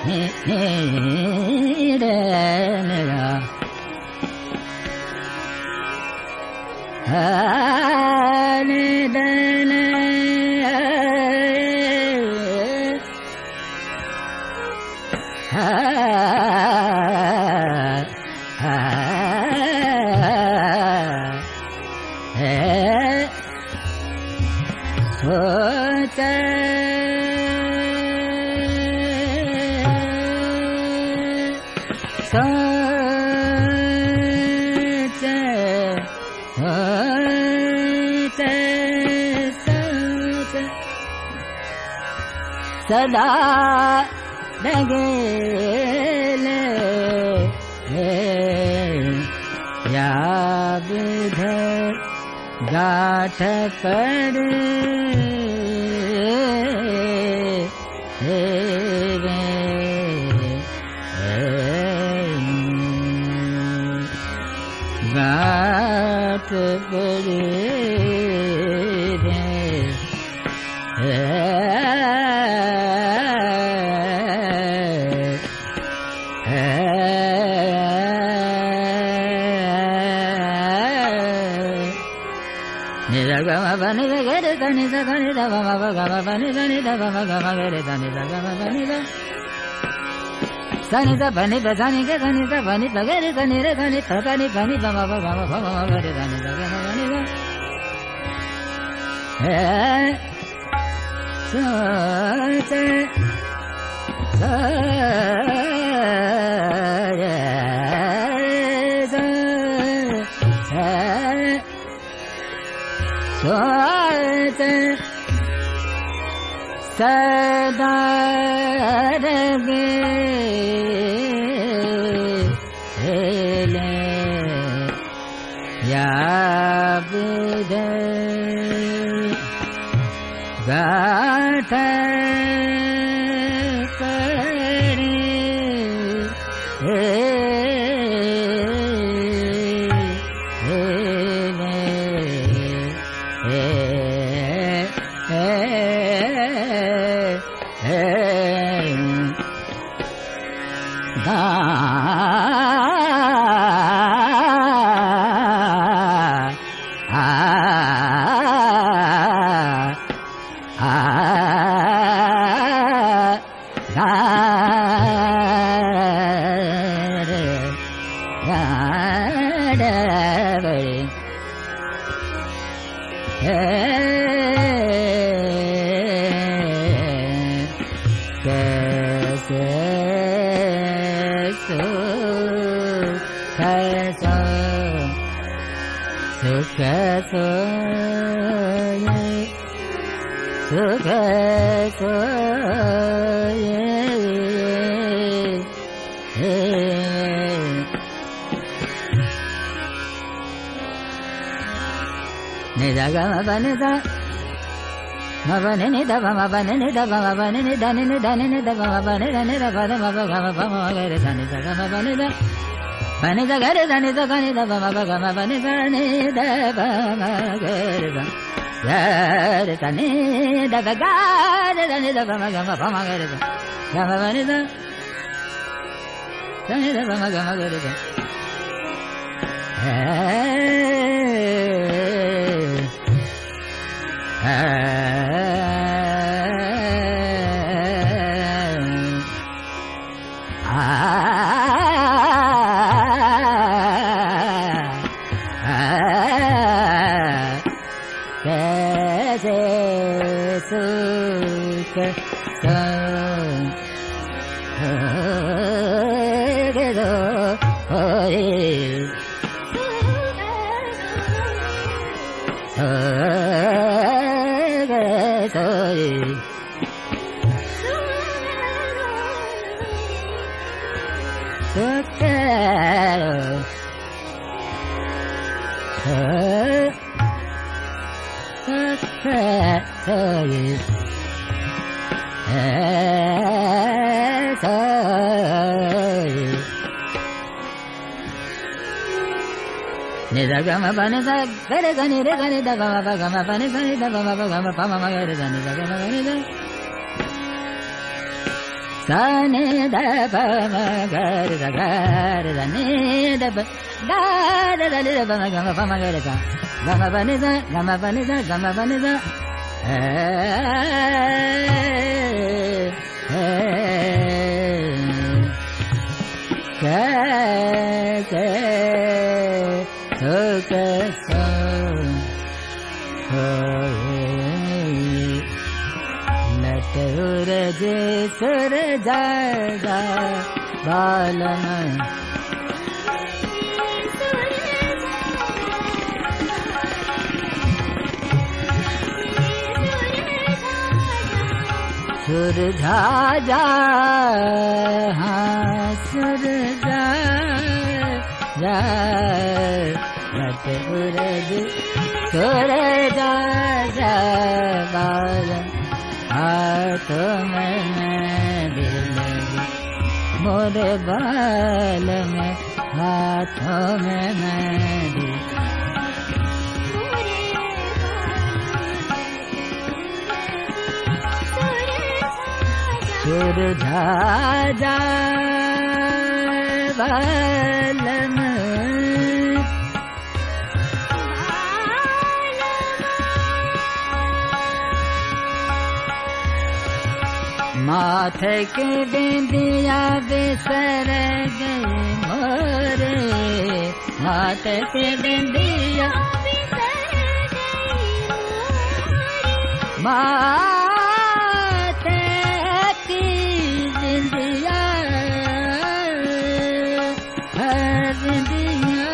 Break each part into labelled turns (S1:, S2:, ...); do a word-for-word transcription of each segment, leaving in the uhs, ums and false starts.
S1: सदा लगेले या विध गाठ पर गाठ पर Bani da gare dani da gani da ba ba ga ba bani dani da ba ba ga ma gare dani da ga ba bani da sani da bani da dani ga dani da bani da gare dani re dani da dani bani da ba ba ga ma ba ma gare dani da ga ma bani da eh so te sa सदा लगेले या विध गाठ Nidagama bani da gare gani re gani da ba ba ga ma bani gani da ba ba ga ma pa ma gare gani da ga ma gani da sani da pa ma ga re da ga re da ni da pa da da da ni da pa ma ga ma pa ma ga re da ga ma pa ni da ga ma pa ni da ga ma pa ni da ka ka so ka so सूरज सुर जागा बालन सुर जा हाँ सुर जा जा सूरज सुर जा जा बालन हाथों में दिल मोरे बाल में हाथों में मेहंदी सुर झाजा बाल में माथे के बिंदिया बिसर गई मोरे माथे के बिंदिया बिसर गई माथे की बिंदिया बिंदिया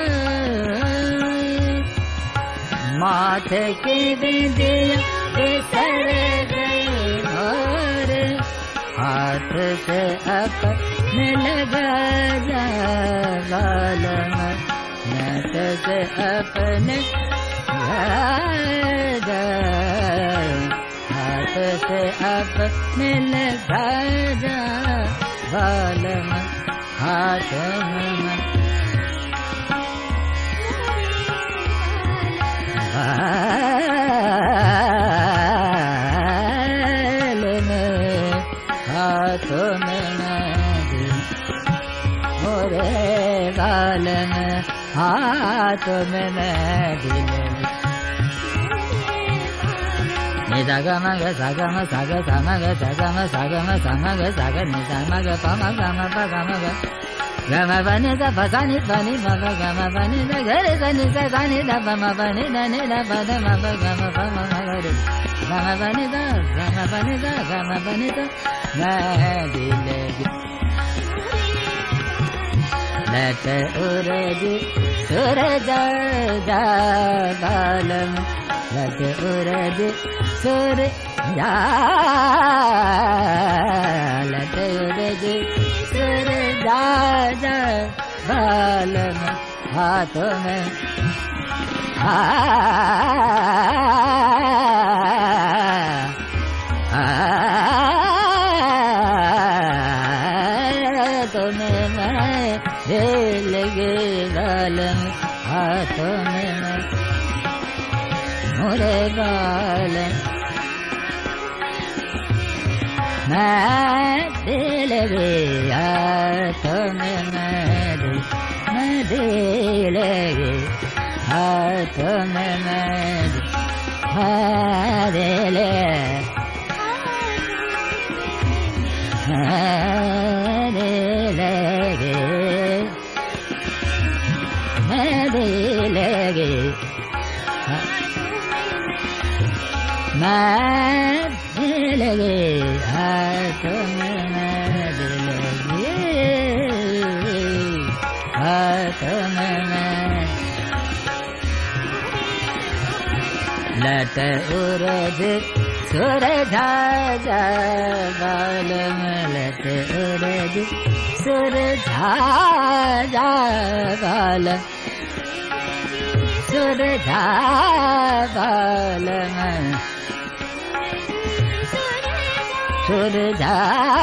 S1: माथे की बिंदिया बिसर गई मोरे हाथ से अपने लगा जा बाल में नट से अपने लगा हाथ से अपने लगा जा बाल में हाथ में हाथों में मेहंदी मोरे बाल में हाथों में मेहंदी नि सा ग म ग सा ग म सा ग सा म ग सा ग म सा ग म सा म ग सा ग नि सा म ग प म ग म प ग म ग ग म प नि सा प सा नि प नि म प ग म प नि सा ग रे सा नि सा सा नि दा प म प नि दा नि दा प द म प ग म प म ग रे ग म प नि दा ग म प नि दा ग म प नि दा मेहंदी लगी लट उरज सुर जा जा बाल में लट उरज सुर जा लट उरज सुर जा जा बाल में हाथों में आ लगे बाल हाथों में मोरे बाल मैं दिल गे हाथों में मेहंदी मैं दिल गे हाथों में मेहंदी दिल लगे मैं लगे हाथों में लगे हाथों में लट उरज सुर जा जा बाल में लट उरज सुर जा जा बाल सुर जा बाल में सुर जा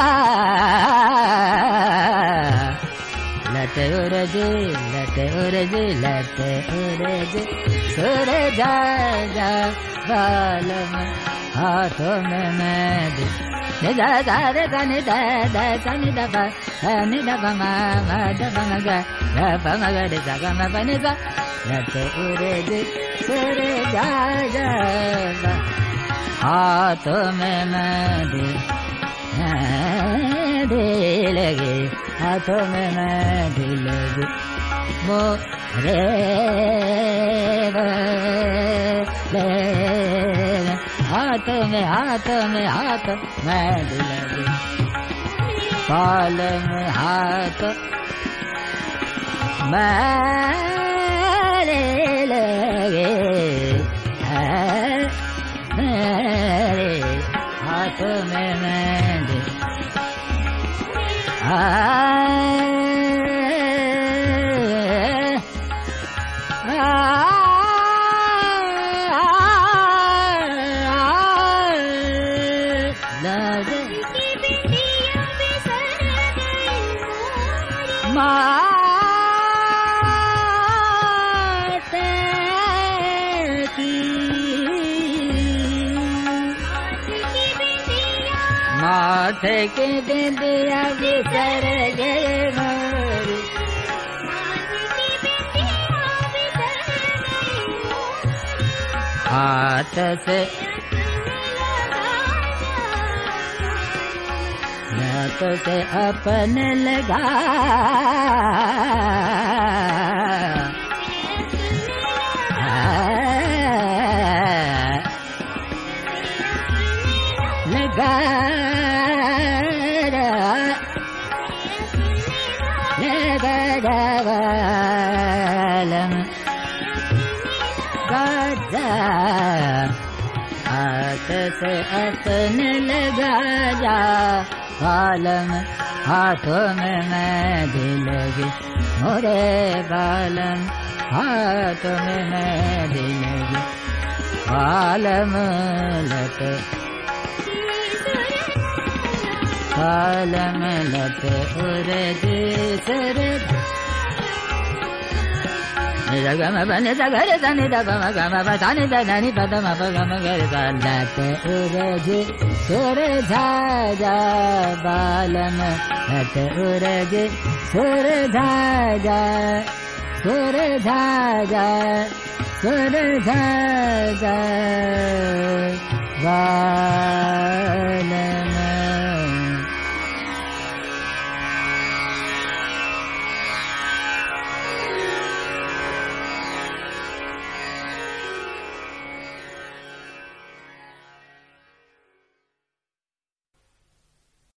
S1: लट उरज लट उरज लट उरज सुर जा जा बाल में हाथों में mehndi ni da da re da ni da da sa ni da pa ni da pa ma ma da pa ma ga da pa ma ga de sa ga ma pa ni sa la te ure de sure ja ja ba हाथ में मेहंदी मेहंदी लगी हाथों में मेहंदी लगी मोरे ले हाथ में हाथ में हाथ मेहंदी लगी बाल में हाथ मेरे लगे मेरे हाथ में मेहंदी माथे की बिंदिया बिसर गए मोरी हाथ से हाथ से अपने लगा लगा हाथ से अपने लगा जा बालम हाथों में मेहंदी लगी मोरे बालम हाथों में मेहंदी लगी बालम लट बालम लट उरे दूसर गम बने सगरे सनि द गम गम बसानि द ननि पद म प गम गर लट उरज सुर झाजा बालम लट उरज सुर झाजा सुर झाजा सुर झाजा बालम